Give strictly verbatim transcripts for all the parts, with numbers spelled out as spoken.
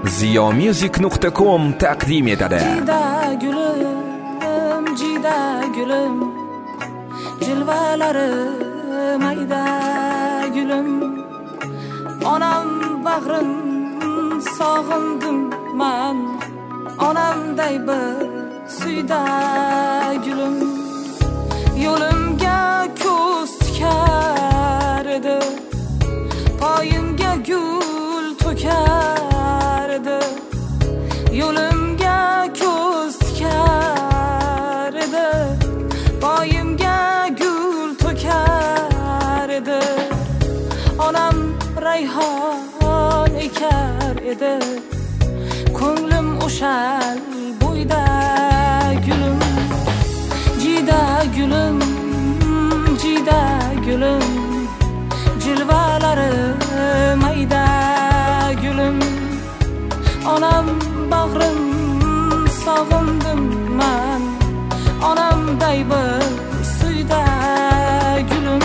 ziyomusic nuqta com taqdim etadi. Jida gulim, jida gulim, jilvalari mayda gulim. Onam bag'rim sog'indim man, onamday bir suyda gulim. Yo'limga ko'z tikar edi, poyimga gul to'kar edi. Yo'limga ko'z tikar edi, poyimga gul to'kar edi. Onam rayhon ekar edi, ko'nglim o'shal bo'yda gulim. Jida gulim, jida gulim, jilvalari mayda gulim. Onam bag'rim sog'indim man, onamday bir suyda gulim.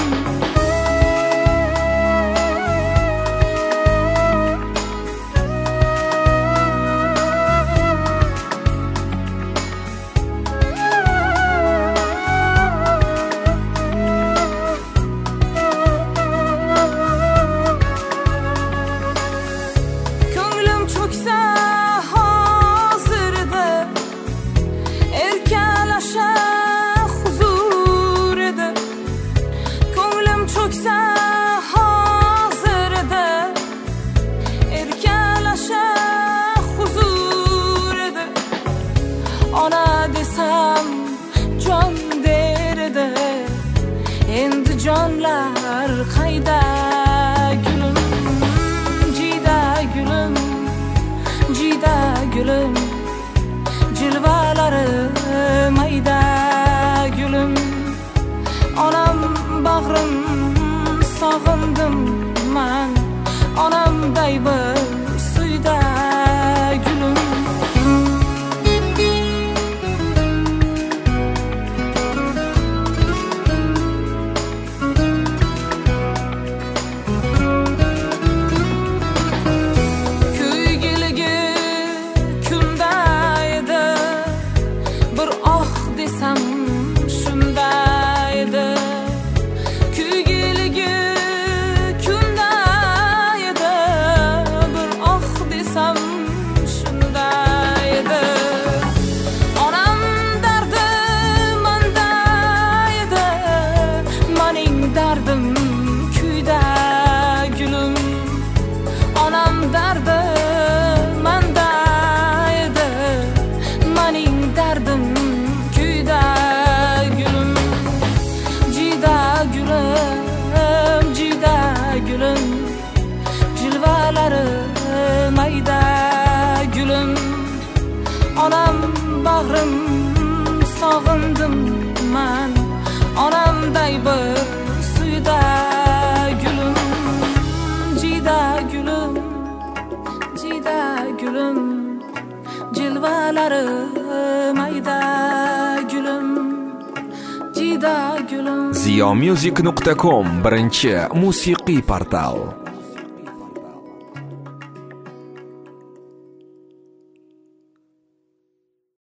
Ona desam jon derdi, endi jonlar qayda gulim. Jida gulim, jida gulim, jilvalari mayda gulim. Onam bag'rim sog'indim man, onamday bir suyda gulim. Onam bag'rim sog'indim man, onamday bir suyda gulim. Jida gulim, jida gulim, jilvalari mayda gulim. Jida gulim. ziyomusic nuqta com birinchi musiqiy portal.